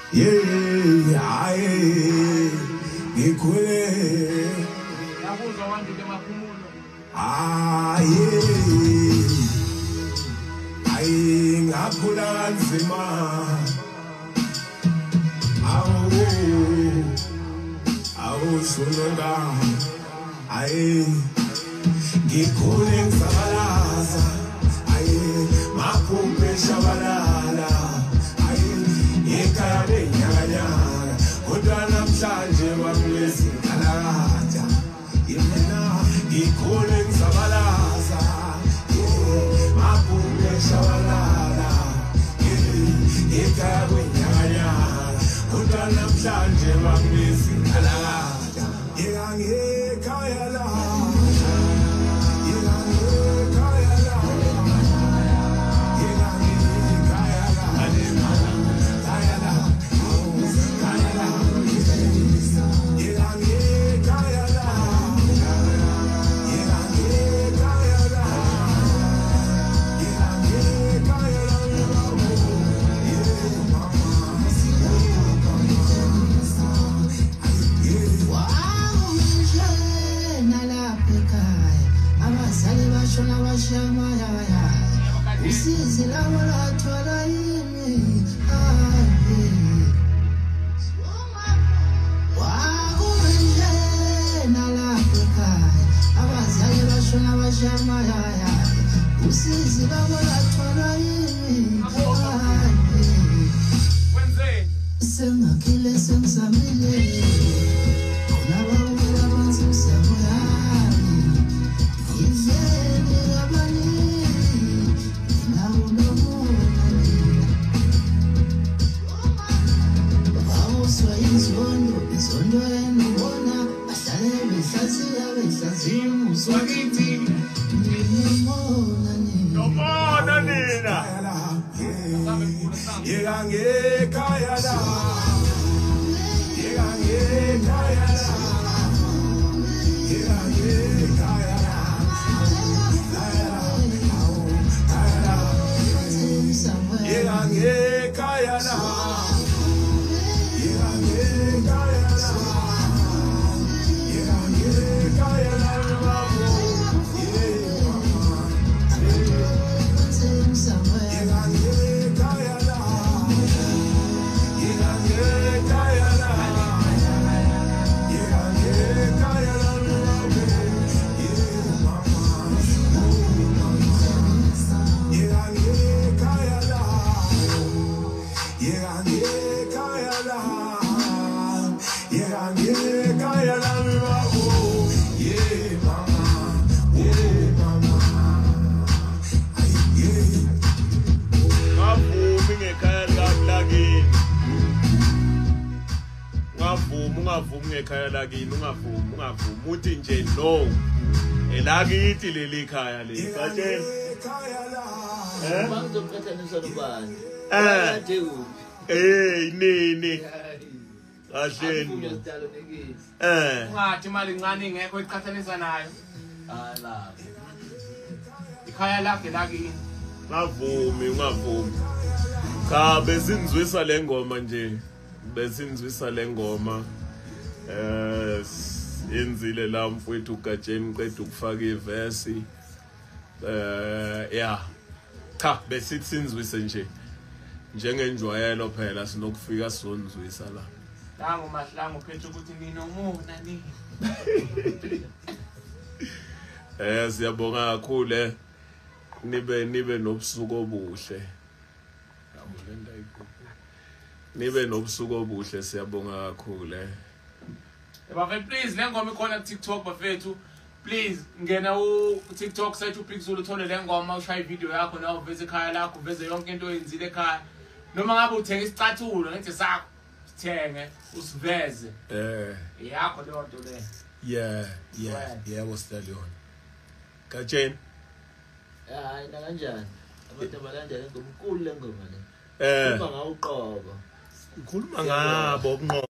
Yeah, aye, ngikhule. Yabuzwa abantu bemaphumulo. Aye, ngakhula kanzima. Awu sunonga. Aye, ngikhule ngisabalaza. Aye, maphumbe shabalala. Ekhaya benyakanyaka kodwa namhlanje bangilezi ngalakatha yena ngikhule ngisabalaza maphumbe shabalala ekhaya benyakanyaka kodwa namhlanje bangilezi ngalakatha ngekhaya la uthi nje no elakithi leli khaya leli batshela bangizoqhathanisa nobani nini kahleni ungathi imali incane ingekho iqhathanisa nayo la ikhaya lakhe lakini ngavumi ungavumi cha besinzwisa lengoma nje besinzwisa lengoma enzile la mfowethu uGajeni qeda ukufaka iverse yeah cha besithi sinzwise nje njengenjwayelo phela sinokufika sonzwisa la langu mahlangu phethe ukuthi nginomona ni siyabonga kakhulu nibe nobusuku obuhle nibe nobusuku obuhle siyabonga kakhulu Bafethu please lengoma ikhona ku TikTok bafethu please ngena u TikTok search uBig Zulu uthole lengoma ushaya video yakho na uveze ekhaya lakho uveze yonke into oyenzile ekhaya noma ngabe uthenga isicathulo ngithi sakho sithenge usiveze yakho leyo nto le yeah wasitaliona Gajeni hayi na kanjani abantu abalandela ngomkhulu lengoma le uma ngawuqobo ukhuluma ngabo ubunqobo